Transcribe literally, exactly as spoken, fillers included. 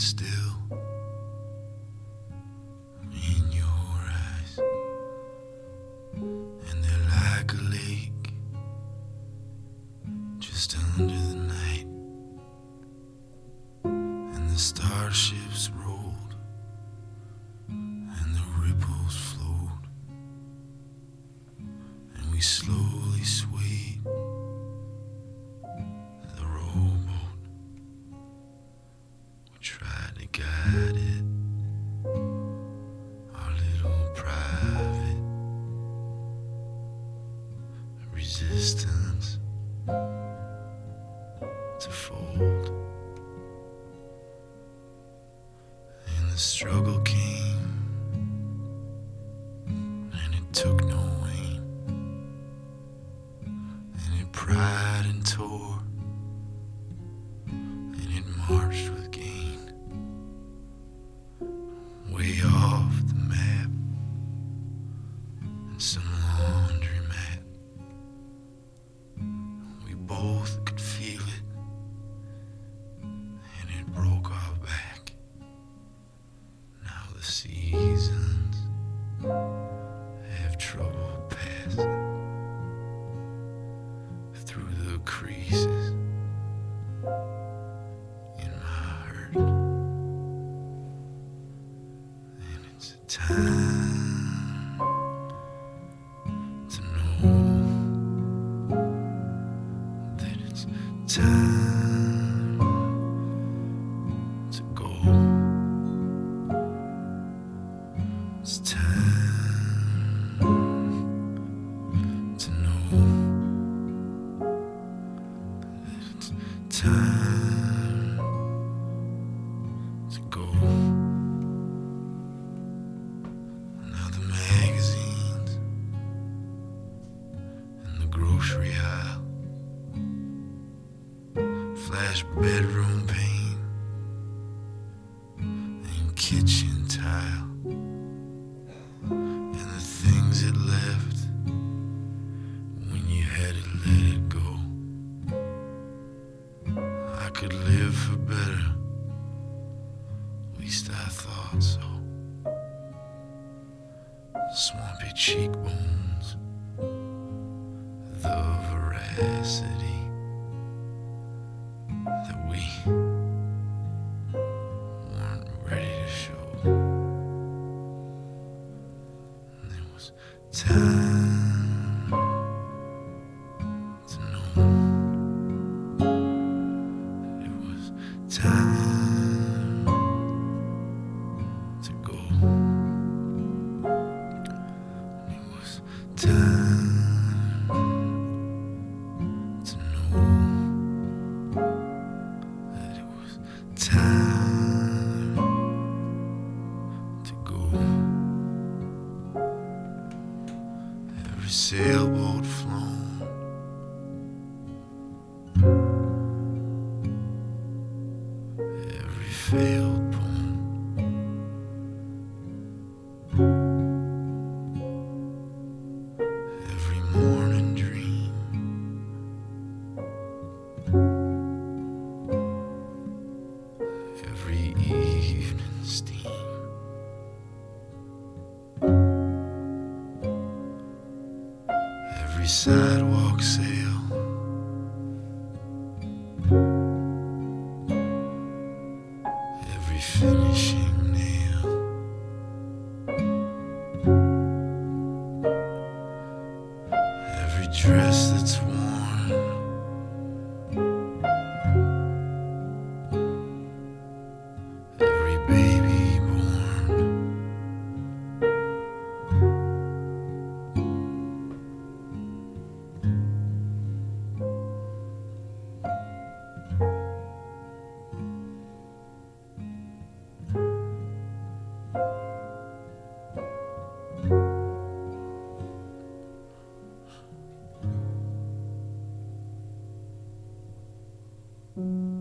still in your eyes, and they're like a lake just under the night, and the starships rolled and the ripples flowed, and we slowly swayed the rowboat. We tried to guide it, our little private resistance to fold. And the struggle came, and it took no aim, and it pried and tore, and it marched with gain, way off the map in some laundromat. We both could feel it, and it broke our back. Now the seasons have trouble passing through the creases in my hurt, and it's a time to know that it's time to go. It's time to know that it's time to go. Now the magazines and the grocery aisle flash bedroom paint and kitchen tile, and the things it left when you had to let it go. I could live for better, at least I thought so. Swampy cheekbones, the veracity that we weren't ready to show. And there was time to know that it was time to go. And it was time to know that it was time to go. Every sailboat flown, every failed poem, every morning dream, every evening steam, every sidewalk sail, every finishing nail, every dress that's worn, every baby born, Mm-hmm.